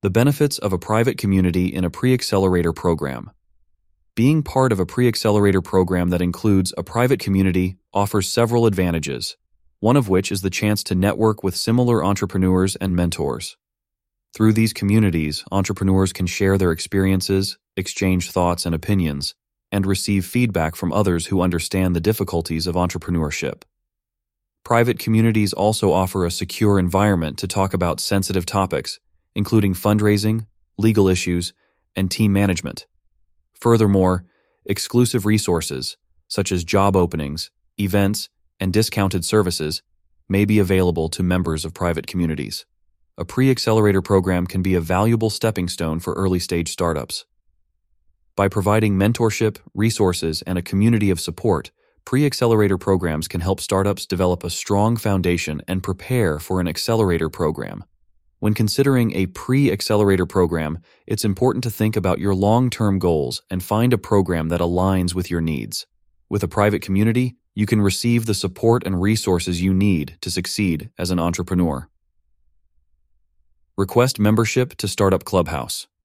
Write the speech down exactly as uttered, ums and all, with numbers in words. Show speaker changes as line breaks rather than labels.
The benefits of a private community in a pre-accelerator program. Being part of a pre-accelerator program that includes a private community offers several advantages, one of which is the chance to network with similar entrepreneurs and mentors. Through these communities, entrepreneurs can share their experiences, exchange thoughts and opinions, and receive feedback from others who understand the difficulties of entrepreneurship. Private communities also offer a secure environment to talk about sensitive topics, including fundraising, legal issues, and team management. Furthermore, exclusive resources, such as job openings, events, and discounted services, may be available to members of private communities. A pre-accelerator program can be a valuable stepping stone for early-stage startups. By providing mentorship, resources, and a community of support, pre-accelerator programs can help startups develop a strong foundation and prepare for an accelerator program. When considering a pre-accelerator program, it's important to think about your long-term goals and find a program that aligns with your needs. With a private community, you can receive the support and resources you need to succeed as an entrepreneur. Request membership to Startup Clubhouse.